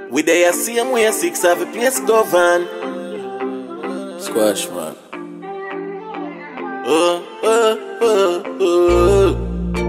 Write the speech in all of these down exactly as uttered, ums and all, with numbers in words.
We there same way six have a place govern. Squash man. Oh, oh, oh, oh.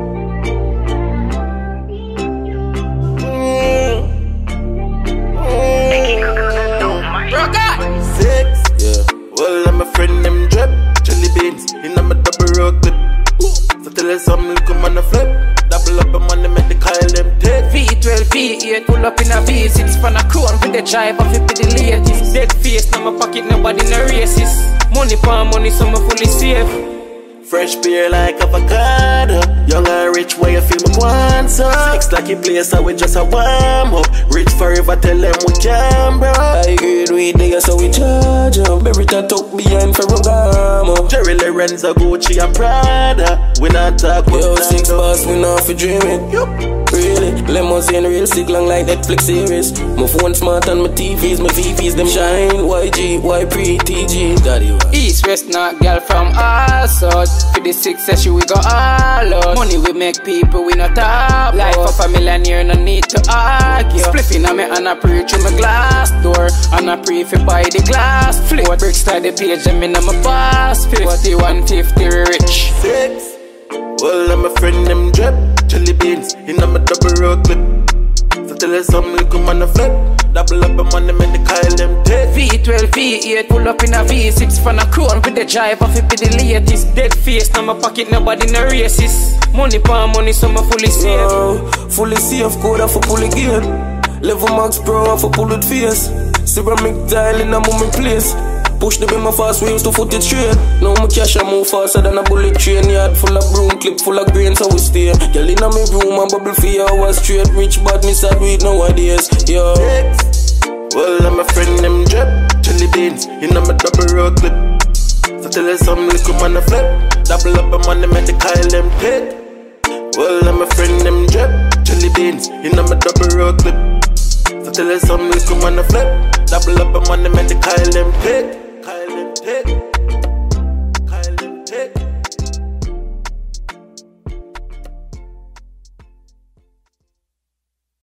Six, yeah. Well, I'm a friend, them drip. Jelly beans, in a double rock clip. So tell us some look on the flip. Double up a money, make the Kyle them take. V twelve, V eight, pull up in a V six. Fan a crown with the driver, flip with the latest. Dead face, now my pocket, nobody no racist. Money for money, so I'm fully safe. Fresh beer like avocado. Young and rich, where you feel me want so. Six lucky place, I with just a warm up. Rich forever, tell them we can, bro. I grade weed, nigga, so we charge up. Every time talk behind Ferragamo. Jerry Lorenzo, Gucci and Prada. We not talk about yo, six bars, we not for dreaming. Yup. Really, limousine real sick long like Netflix series. My phone smart and my T Vs, my V Vs them shine. Y G, Y pre, T G, daddy what? East, west, north, girl from all sorts. For the success, we go all out. Money we make people, we not top. Life of a millionaire, no need to argue. Spliffing on me and I pray through my glass door. And I pray for buy the glass. Flip bricks to the page, and me know my boss. forty-one fifty rich. Six. Well, I'm a friend, them drip. Jelly beans, in a double road clip. So tell us some look on the flip. Double up a money, make the Kyle them take. V twelve, V eight, pull up in a V six. Fan a crown with the driver, flip with the latest. Dead face, now my pocket, nobody no racist. Money for money, so I'm fully safe. Yo, fully safe, code off for pull again. Level max pro off for pull with face. Ceramic tile in a moment place. Push them in my fast wheels to foot it straight. Now my cash I move faster than a bullet train. Yard full of broom, clip full of grain, so we stay. Girl in a me room and bubble for your hours straight. Rich badness I do it nowadays, yo. Six. Well, I'm a friend, them drip. Jelly beans, in a double road clip. So tell us some look on the flip. Double up a money, make the Kyle them take. Well, I'm a friend, them drip. Jelly beans, in a double road clip. So tell us some look on the flip. Double up a money, make the Kyle them take.